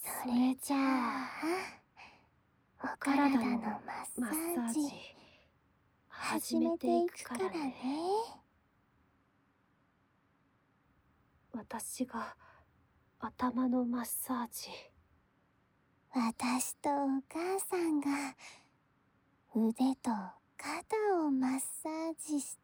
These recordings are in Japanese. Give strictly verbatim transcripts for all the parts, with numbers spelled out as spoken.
それじゃあお体のマッサージ始めていくからね。私が頭のマッサージ。 私とお母さんが腕と肩をマッサージして、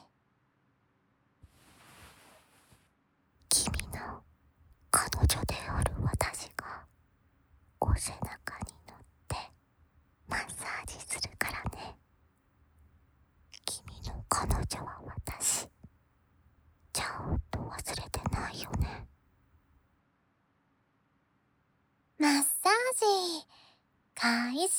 君の彼女である私がお背中に乗ってマッサージするからね。君の彼女は私、ちゃんと忘れてないよね。マッサージ開始。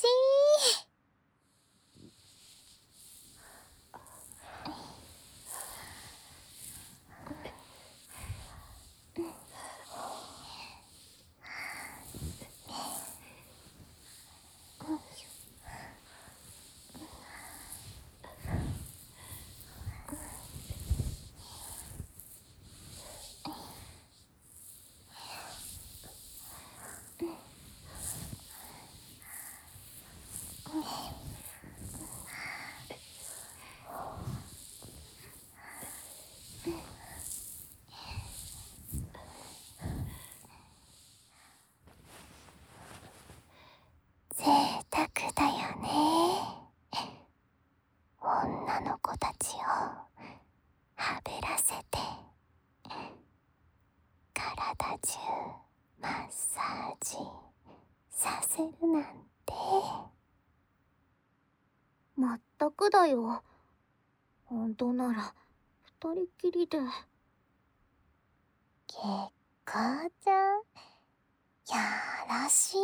贅沢だよね。女の子たちをはべらせて体中マッサージさせるなんて。まったくだよ。本当なら二人きりで。結構じゃん。よろしい。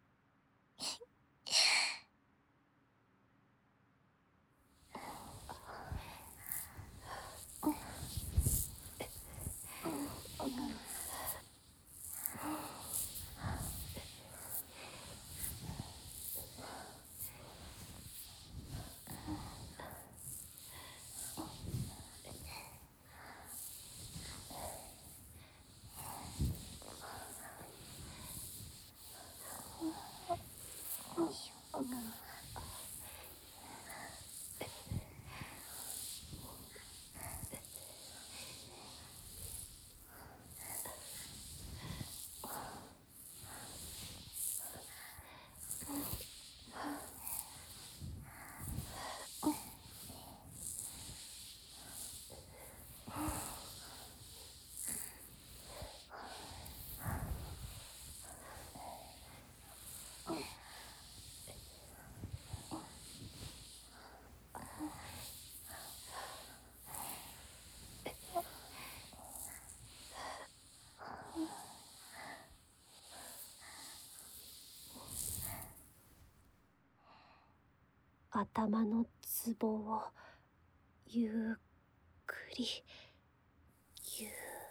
頭のツボをゆっくりぎゅー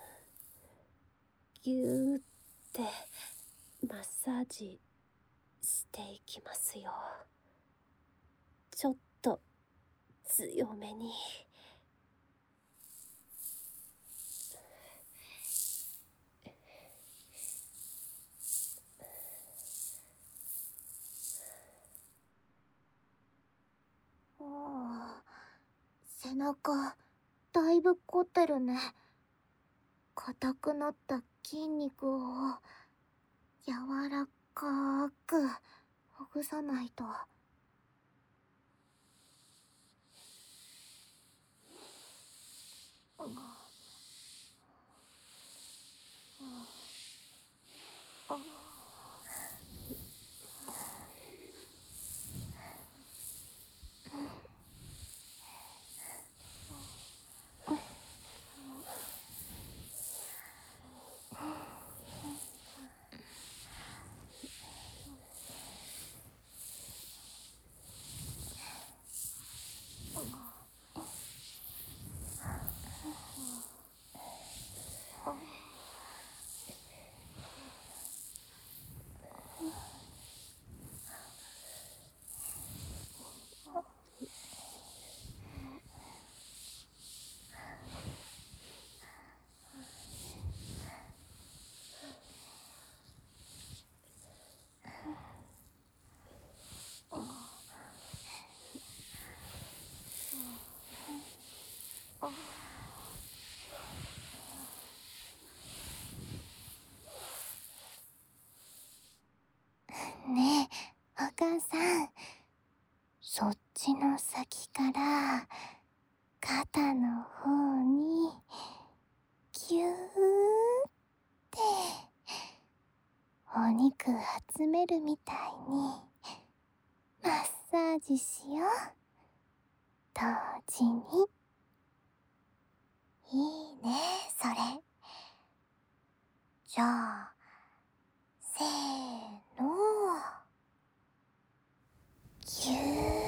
ぎゅーってマッサージしていきますよ。ちょっと強めに。 背中だいぶ凝ってるね。硬くなった筋肉を柔らかくほぐさないと。 ねえ、お母さん。そっちの先から肩の方にキューってお肉集めるみたいにマッサージしよう。同時に。いいね、それ。じゃあ、せーの。ぎゅー。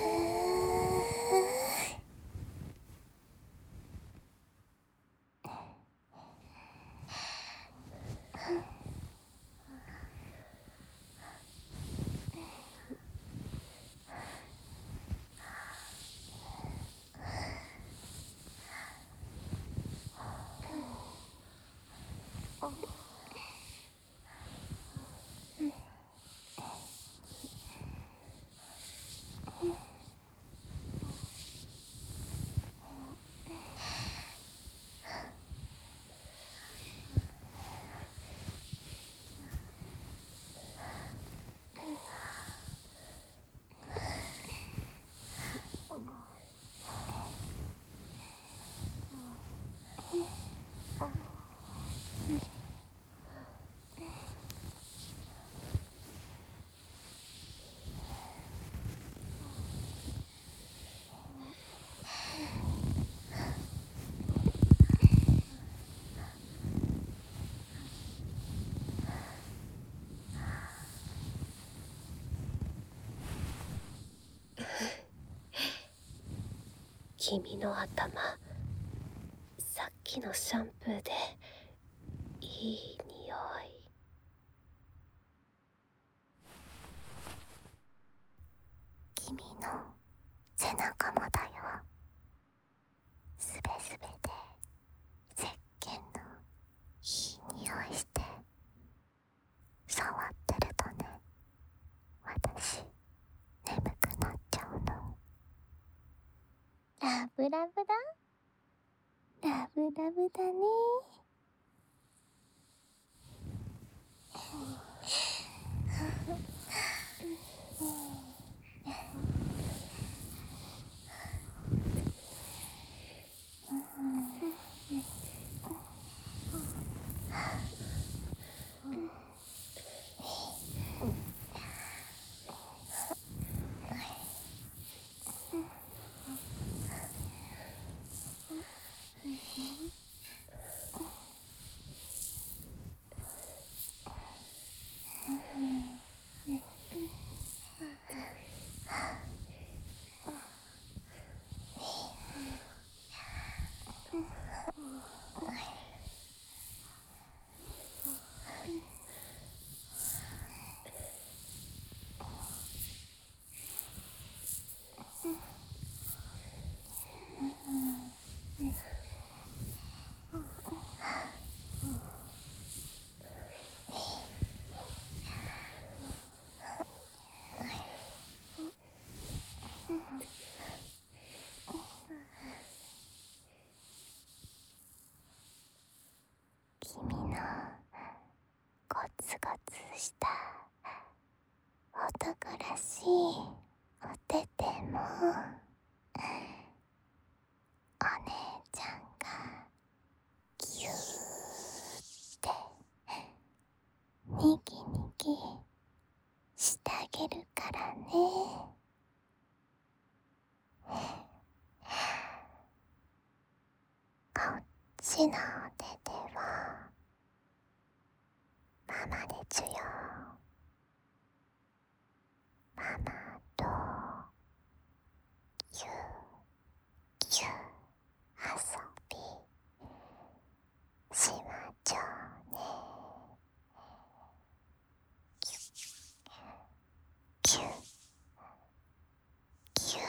君の頭、さっきのシャンプーでいい匂い。 君の背中もだよ。すべすべで石鹸のいい匂いして、触ってるとね、私眠くなっちゃうの。ラブラブだ。ラブラブだね。君のゴツゴツした男らしいお手手も、お姉ちゃんがギューってニキニキしてあげるからね。こっちのお手手はママでちゅよ。ママとぎゅぎゅ遊びしまちょうね。ぎゅぎゅぎゅ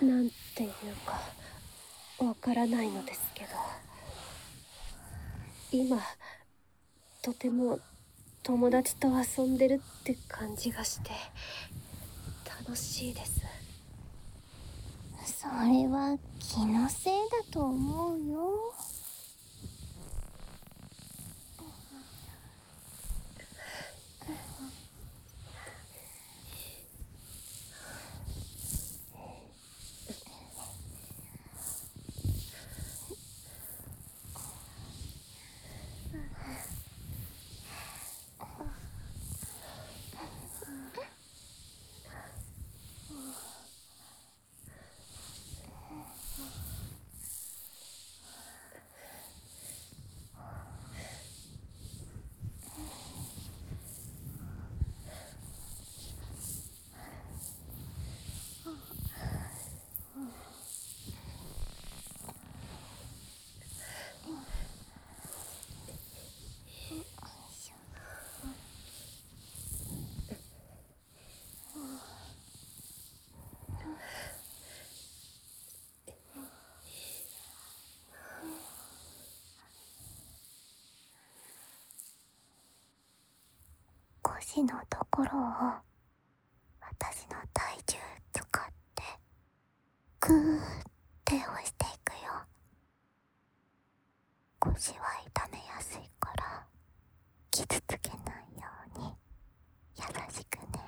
なんていうかわからないのですけど、今とても友達と遊んでるって感じがして楽しいです。 それは気のせいだと思うよ。腰のところを私の体重使ってグーって押していくよ。腰は痛めやすいから傷つけないように優しくね。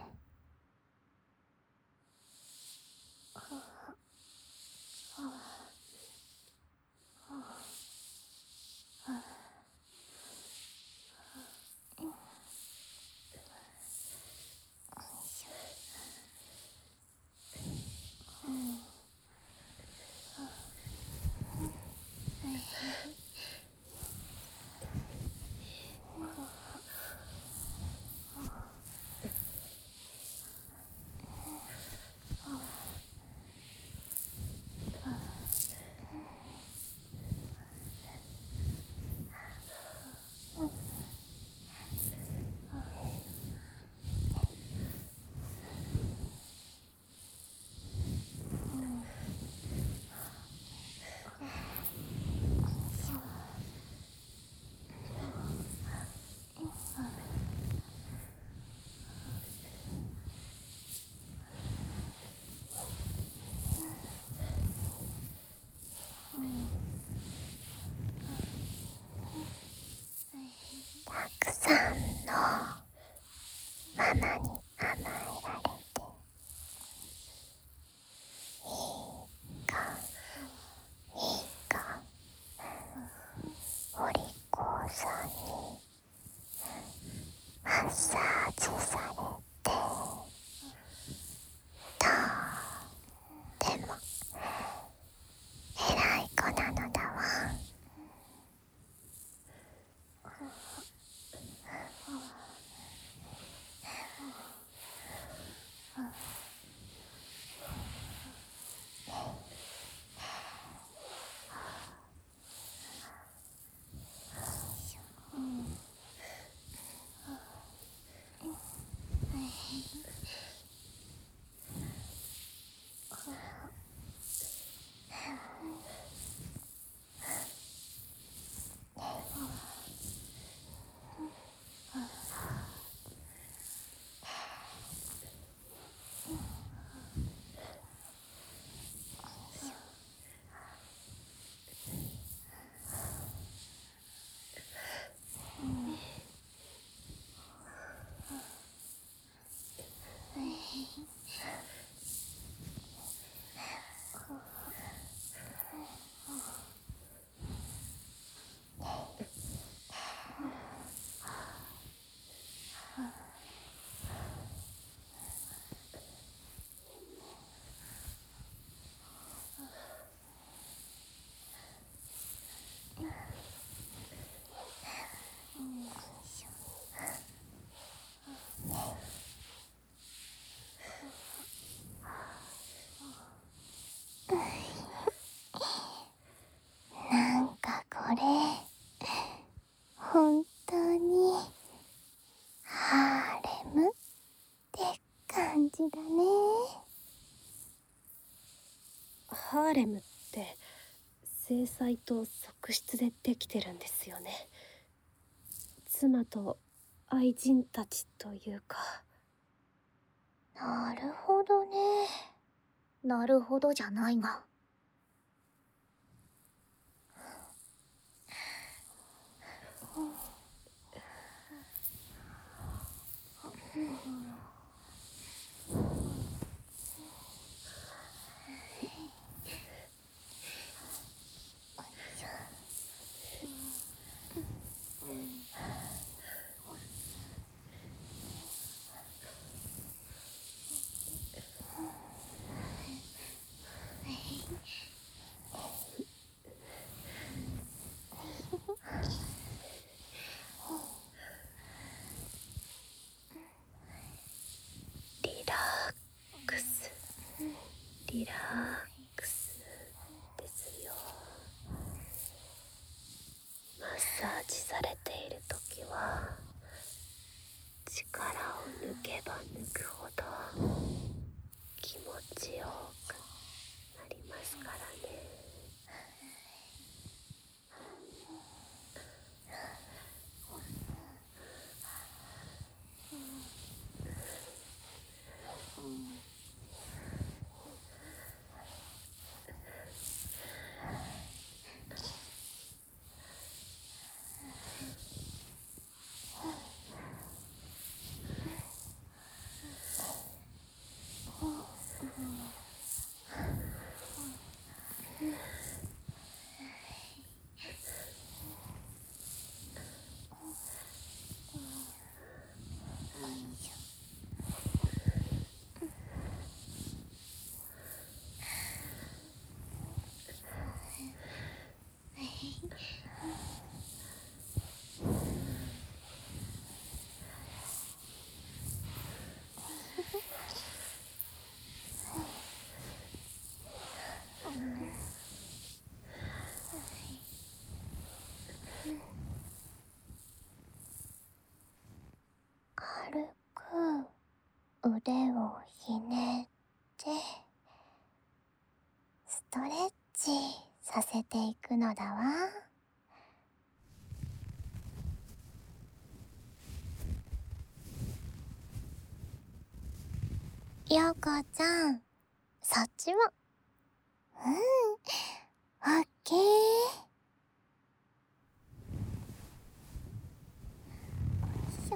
たくさんのママに甘えられていいかいいか、お利口さんにマッサージされてとっても偉い子なのだわ。 ーレムって制裁と側室でできてるんですよね。妻と愛人たちというか。 なるほどね。なるほどじゃないが。 リラックス、リラックスですよ。マッサージされているときは力を抜けば抜くほど気持ちよくなりますからね。 軽く腕をひねってストレッチさせていくのだわ。ヨコちゃん、そっちも。うん、オッケー。よいしょ。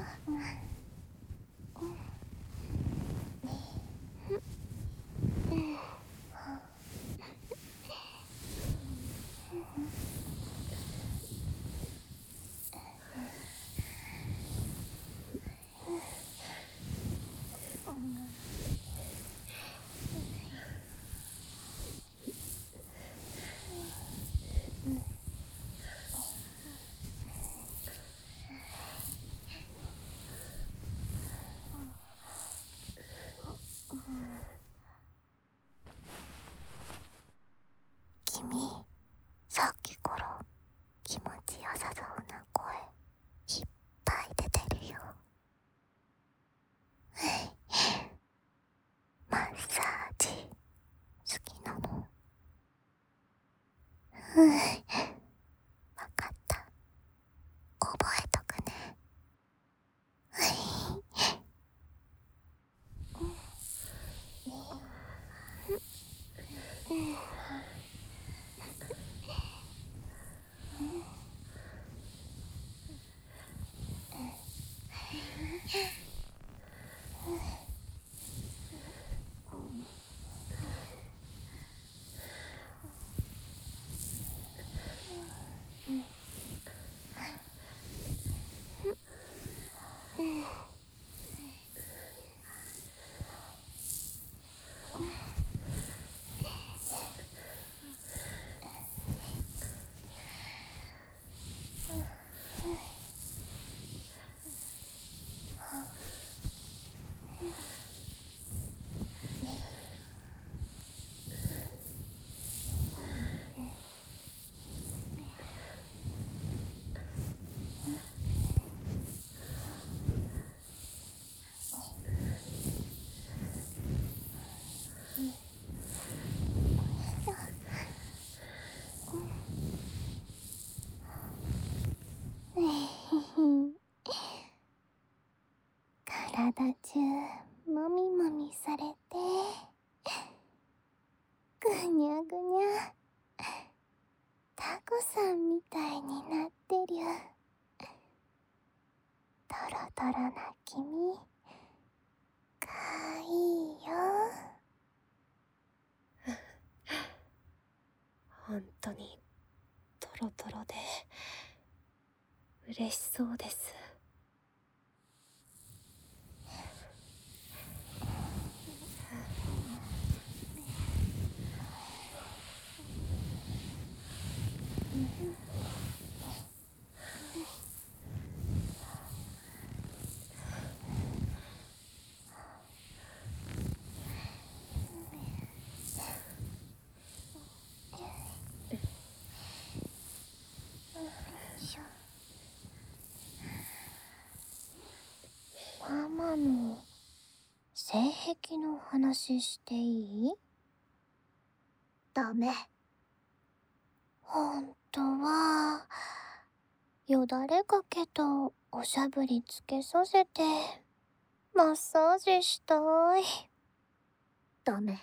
君、さっきから気持ちよさそうな声いっぱい出てるよ。マッサージ好きなの？うん、わかった。覚えとくね。 体中もみもみされて、ぐにゃぐにゃ、タコさんみたいになってる。トロトロな君、かわいいよ。 本当にトロトロで嬉しそうです。 ママの性癖の話していい？ ダメ。 ほんとは、よだれかけとおしゃぶりつけさせて、マッサージしたい。 ダメ。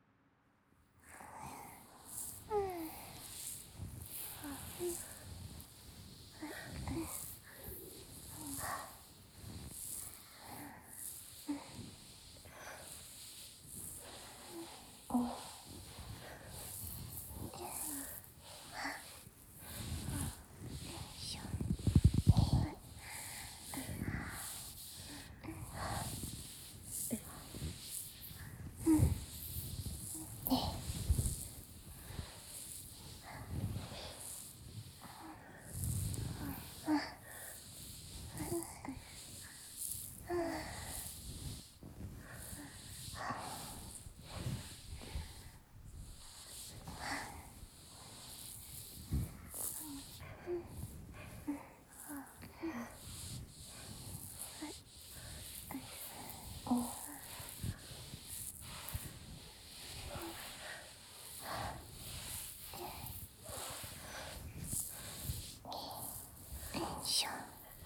しょ。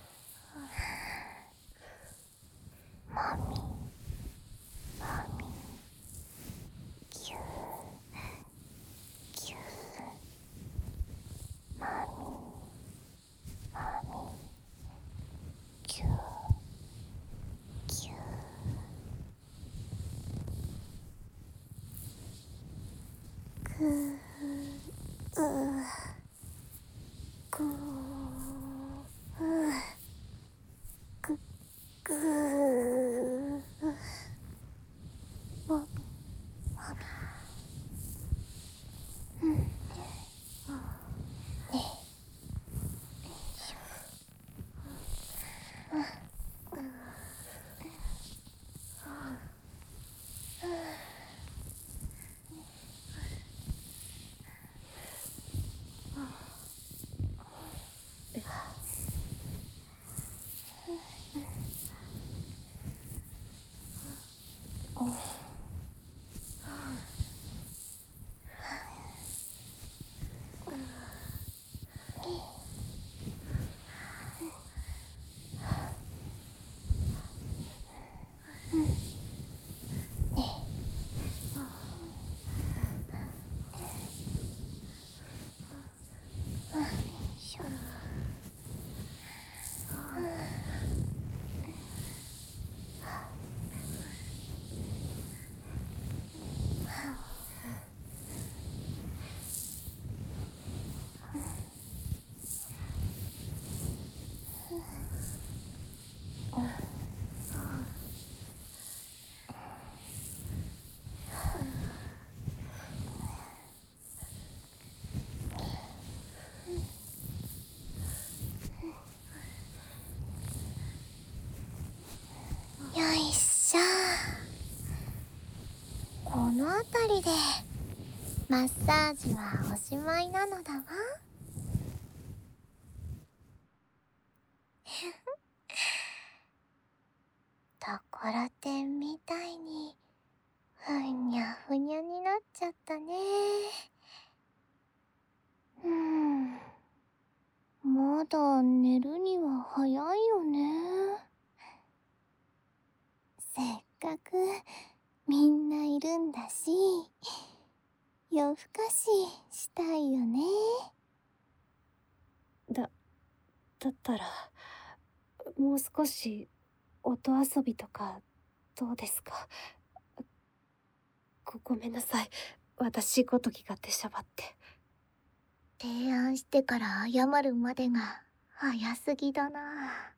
マミ、マミ、キュー、キュー、マミ、マミ、キュー、キュー。ぐー、うー、ぐー、うー、ぐ、ぐー。マミ、マミ。うん。ねえ。よいしょ。この辺りでマッサージはおしまいなのだわ。ところてんみたいにふにゃふにゃになっちゃったね。うーん、まだ寝るには早いよね。 かくみんないるんだし、夜更かししたいよね。 だ、だったら、もう少し音遊びとかどうですか？ご、ごめんなさい。私ごときが出しゃばって。 提案してから謝るまでが早すぎだな。